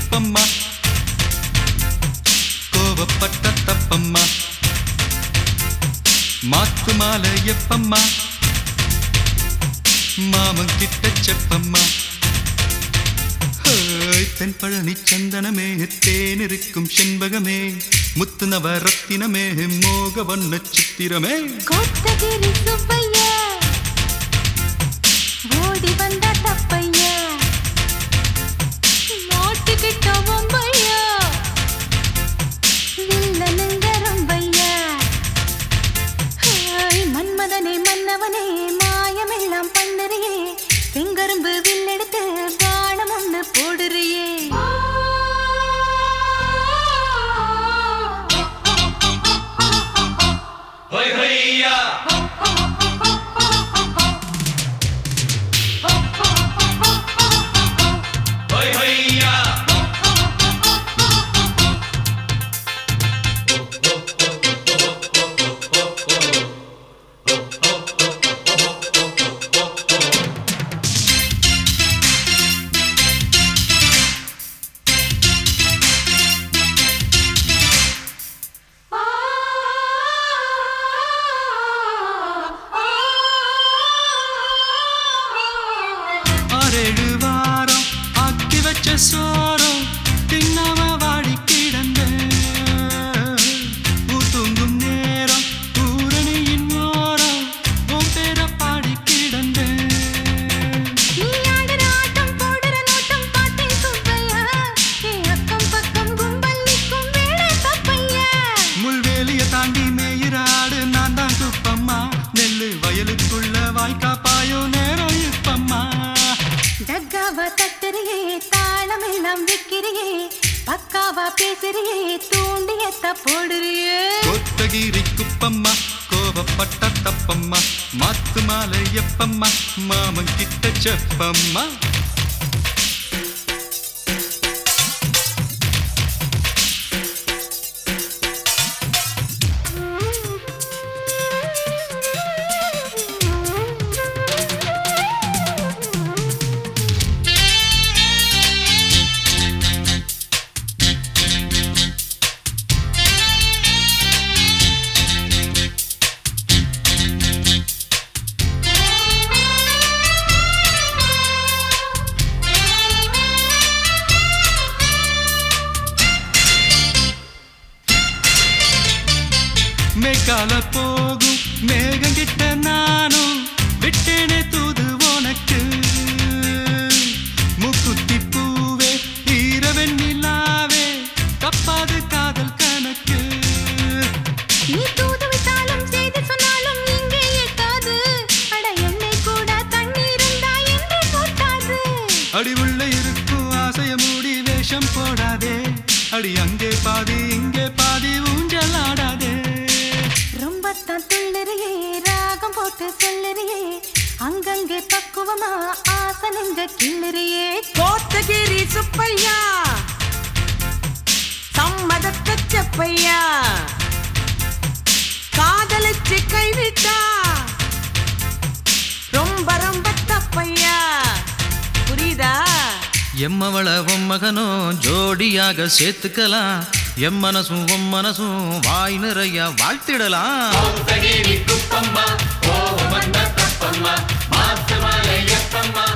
குப்பம்மா கோவப்பட்ட தப்பம்மா மாத்து மாலை எப்பம்மா மாமன் கிட்ட செப்பம்மா தென்பழனி சந்தனமே தேனிருக்கும் செண்பகமே முத்து நவரத்தினமே மோக வண்ண சித்திரமே கோத்தகிரி சுப்பையா ஓடி வந்த தப்பையா மாட்டுக்கிட்ட ஒம்பையா வில்லனுங்க ரொம்பையா மன்மதனே மன்னவனே மாயமெல்லாம் பண்ணுறியே செங்கரும்பு வில்லெடுத்து பானம் ஒண்ணு போடுறியே சோரம் தின்னவ வாடி கிடந்த ஊத்துங்கும் நேரம் பூரணியின் ஓரம் உன் பேர பாடி கிடந்த நீ ஆடுற ஆட்டம் போடுற நோட்டம் பார்த்தேன் சுப்பையா அக்கம் பக்கம் கும்பல் நிற்கும் வேலை தப்பையா முள்வேலிய தாண்டி மேயிராடு நான் தான் குப்பம்மா நெல்லு வயலுக்குள்ள வாய்க்கா பாயோ நேரம் இப்பம்மா டக்காவா தட்டுறியே தாளமெல்லாம் விக்கிறியே பக்காவா பேசுறியே தூண்டியத்த போடுறியே கோத்தகிரி குப்பம்மா கோவப்பட்ட தப்பம்மா மாத்து மாலை எப்பம்மா மாமன் கிட்ட செப்பம்மா மேகால போகும் மேகங்கிட்ட நானும் விட்டேனே தூது உனக்கு முக்குத்தி பூவே ஈரவெண்ணிலாவே தப்பாது காதல் கணக்கு நீ தூது விட்டாலும் செய்தி சொன்னாலும் இங்கே எட்டாது அட என்னை கூட தண்ணீர் இருந்தா என்று போட்டாது அடி உள்ள இருக்கும் ஆசைய மூடி வேஷம் போடாதே அடி அங்கே பாதி இங்கே பாதி ஊஞ்சல் ஆடாதே ரொம்பத்தான் துள்ளுறியே ராகம் போட்டு சொல்லுறியே அங்கங்கே பக்குவமா ஆசனங்க கிள்ளுறியே கோத்தகிரி சுப்பையா சம்மதத்த செப்பையா காதலிச்சு கைவிட்டா ரொம்ப ரொம்ப தப்பையா புரியுதா எம்மவள மகனும் ஜோடியாக சேர்த்துக்கலாம் எம் மனசும் உம் மனசும் வாய் நிறைய வாழ்த்திடலாம் கோத்தகிரி குப்பம்மா கோவம் வந்த தப்பம்மா மாத்து மாலை எப்பம்மா